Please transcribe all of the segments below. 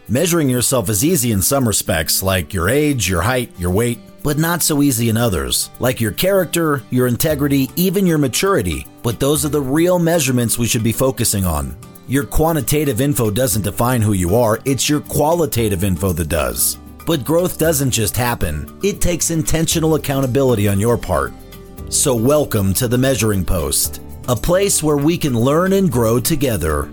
Measuring yourself is easy in some respects, like your age, your height, your weight, but not so easy in others, like your character, your integrity, even your maturity. But those are the real measurements we should be focusing on. Your quantitative info doesn't define who you are, it's your qualitative info that does. But growth doesn't just happen, it takes intentional accountability on your part. So welcome to the Measuring Post, a place where we can learn and grow together.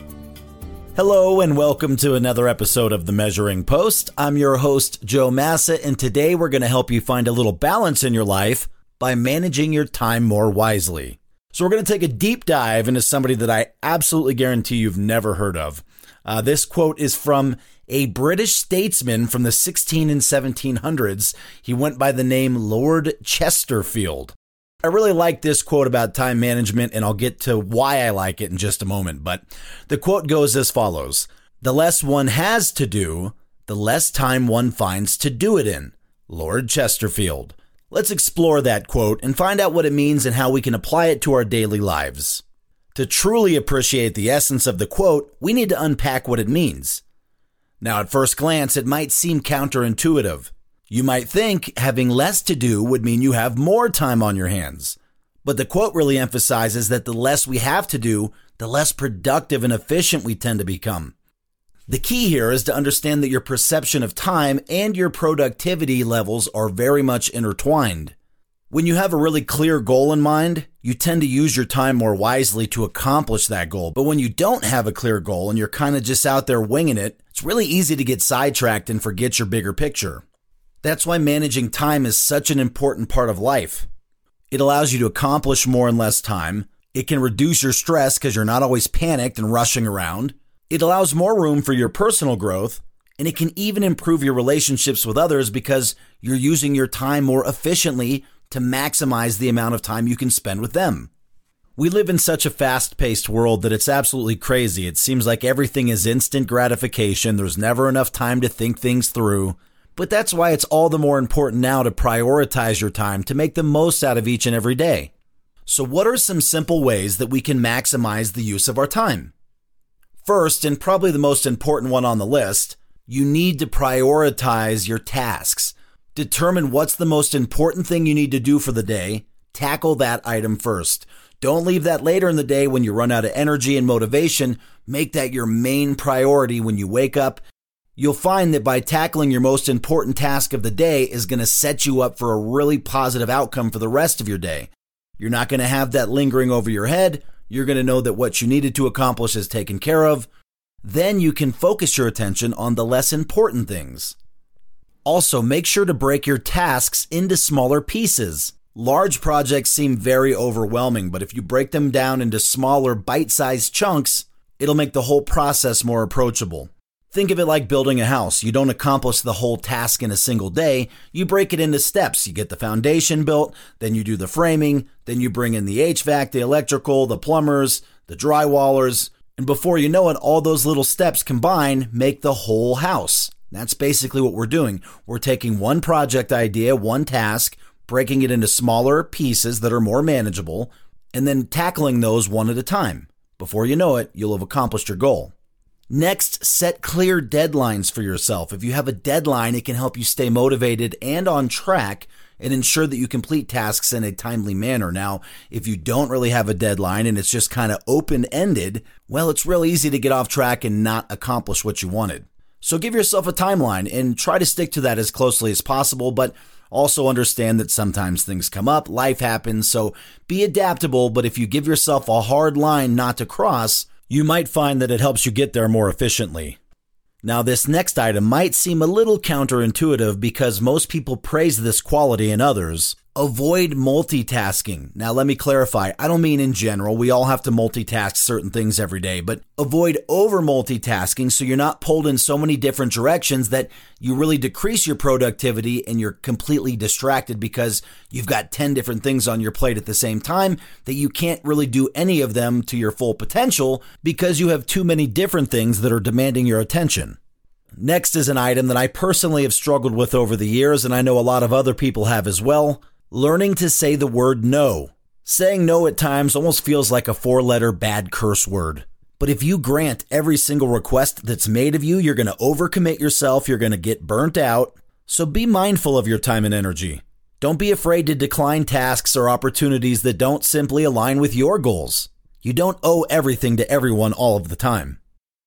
Hello and welcome to another episode of The Measuring Post. I'm your host, Joe Massa, and today we're going to help you find a little balance in your life by managing your time more wisely. So we're going to take a deep dive into somebody that I absolutely guarantee you've never heard of. This quote is from a British statesman from the 16 and 1700s. He went by the name Lord Chesterfield. I really like this quote about time management, and I'll get to why I like it in just a moment. But the quote goes as follows: "The less one has to do, the less time one finds to do it in." Lord Chesterfield. Let's explore that quote and find out what it means and how we can apply it to our daily lives. To truly appreciate the essence of the quote, we need to unpack what it means. Now, at first glance, it might seem counterintuitive. You might think having less to do would mean you have more time on your hands. But the quote really emphasizes that the less we have to do, the less productive and efficient we tend to become. The key here is to understand that your perception of time and your productivity levels are very much intertwined. When you have a really clear goal in mind, you tend to use your time more wisely to accomplish that goal. But when you don't have a clear goal and you're kind of just out there winging it, it's really easy to get sidetracked and forget your bigger picture. That's why managing time is such an important part of life. It allows you to accomplish more in less time. It can reduce your stress because you're not always panicked and rushing around. It allows more room for your personal growth, and it can even improve your relationships with others because you're using your time more efficiently to maximize the amount of time you can spend with them. We live in such a fast-paced world that it's absolutely crazy. It seems like everything is instant gratification. There's never enough time to think things through. But that's why it's all the more important now to prioritize your time to make the most out of each and every day. So what are some simple ways that we can maximize the use of our time? First, and probably the most important one on the list, you need to prioritize your tasks. Determine what's the most important thing you need to do for the day. Tackle that item first. Don't leave that later in the day when you run out of energy and motivation. Make that your main priority when you wake up. You'll find that by tackling your most important task of the day is going to set you up for a really positive outcome for the rest of your day. You're not going to have that lingering over your head. You're going to know that what you needed to accomplish is taken care of. Then you can focus your attention on the less important things. Also, make sure to break your tasks into smaller pieces. Large projects seem very overwhelming, but if you break them down into smaller, bite-sized chunks, it'll make the whole process more approachable. Think of it like building a house. You don't accomplish the whole task in a single day. You break it into steps. You get the foundation built, then you do the framing, then you bring in the HVAC, the electrical, the plumbers, the drywallers, and before you know it, all those little steps combined make the whole house. That's basically what we're doing. We're taking one project idea, one task, breaking it into smaller pieces that are more manageable, and then tackling those one at a time. Before you know it, you'll have accomplished your goal. Next, set clear deadlines for yourself. If you have a deadline, it can help you stay motivated and on track and ensure that you complete tasks in a timely manner. Now, if you don't really have a deadline and it's just kind of open-ended, well, it's real easy to get off track and not accomplish what you wanted. So give yourself a timeline and try to stick to that as closely as possible, but also understand that sometimes things come up, life happens, so be adaptable, but if you give yourself a hard line not to cross, you might find that it helps you get there more efficiently. Now, this next item might seem a little counterintuitive because most people praise this quality in others. Avoid multitasking. Now, let me clarify. I don't mean in general. We all have to multitask certain things every day, but avoid over multitasking so you're not pulled in so many different directions that you really decrease your productivity and you're completely distracted because you've got 10 different things on your plate at the same time that you can't really do any of them to your full potential because you have too many different things that are demanding your attention. Next is an item that I personally have struggled with over the years, and I know a lot of other people have as well. Learning to say the word no. Saying no at times almost feels like a 4-letter bad curse word. But if you grant every single request that's made of you, you're going to overcommit yourself, you're going to get burnt out. So be mindful of your time and energy. Don't be afraid to decline tasks or opportunities that don't simply align with your goals. You don't owe everything to everyone all of the time.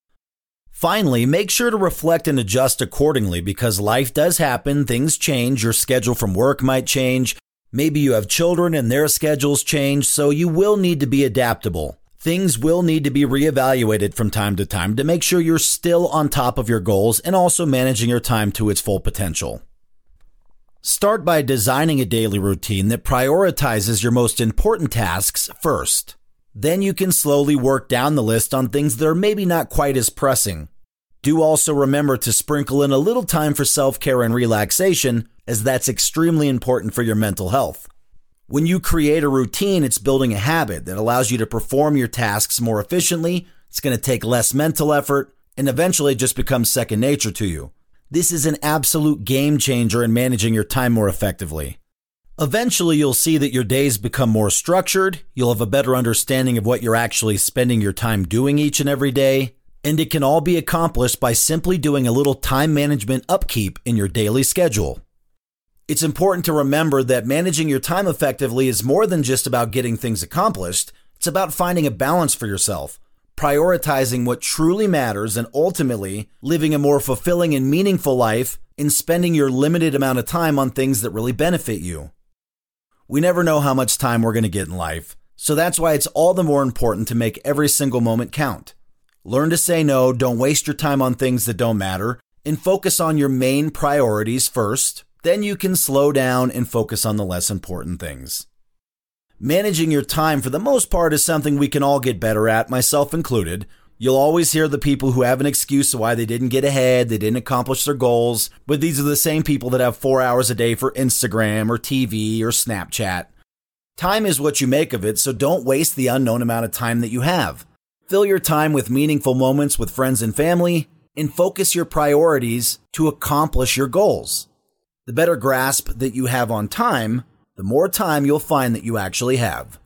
Finally, make sure to reflect and adjust accordingly because life does happen, things change, your schedule from work might change, maybe you have children and their schedules change, so you will need to be adaptable. Things will need to be reevaluated from time to time to make sure you're still on top of your goals and also managing your time to its full potential. Start by designing a daily routine that prioritizes your most important tasks first. Then you can slowly work down the list on things that are maybe not quite as pressing. Do also remember to sprinkle in a little time for self-care and relaxation, as that's extremely important for your mental health. When you create a routine, it's building a habit that allows you to perform your tasks more efficiently, it's going to take less mental effort, and eventually it just becomes second nature to you. This is an absolute game changer in managing your time more effectively. Eventually, you'll see that your days become more structured, you'll have a better understanding of what you're actually spending your time doing each and every day, and it can all be accomplished by simply doing a little time management upkeep in your daily schedule. It's important to remember that managing your time effectively is more than just about getting things accomplished. It's about finding a balance for yourself, prioritizing what truly matters, and ultimately living a more fulfilling and meaningful life and spending your limited amount of time on things that really benefit you. We never know how much time we're going to get in life, so that's why it's all the more important to make every single moment count. Learn to say no, don't waste your time on things that don't matter, and focus on your main priorities first. Then you can slow down and focus on the less important things. Managing your time for the most part is something we can all get better at, myself included. You'll always hear the people who have an excuse why they didn't get ahead, they didn't accomplish their goals, but these are the same people that have 4 hours a day for Instagram or TV or Snapchat. Time is what you make of it, so don't waste the unknown amount of time that you have. Fill your time with meaningful moments with friends and family, and focus your priorities to accomplish your goals. The better grasp that you have on time, the more time you'll find that you actually have.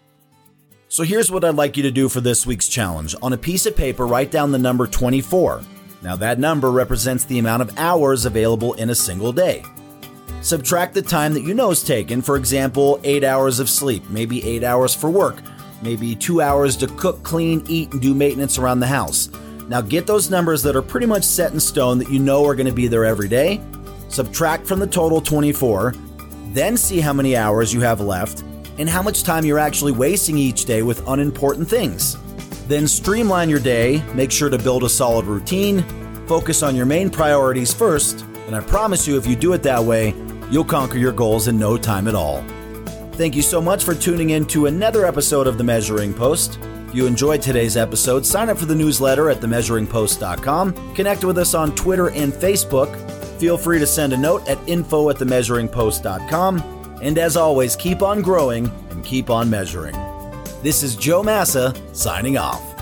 So here's what I'd like you to do for this week's challenge. On a piece of paper, write down the number 24. Now that number represents the amount of hours available in a single day. Subtract the time that you know is taken, for example, 8 hours of sleep, maybe 8 hours for work, maybe 2 hours to cook, clean, eat, and do maintenance around the house. Now get those numbers that are pretty much set in stone that you know are going to be there every day. Subtract from the total 24, then see how many hours you have left and how much time you're actually wasting each day with unimportant things. Then streamline your day, make sure to build a solid routine, focus on your main priorities first, and I promise you if you do it that way, you'll conquer your goals in no time at all. Thank you so much for tuning in to another episode of The Measuring Post. If you enjoyed today's episode, sign up for the newsletter at themeasuringpost.com, connect with us on Twitter and Facebook. Feel free to send a note at info@themeasuringpost.com. And as always, keep on growing and keep on measuring. This is Joe Massa signing off.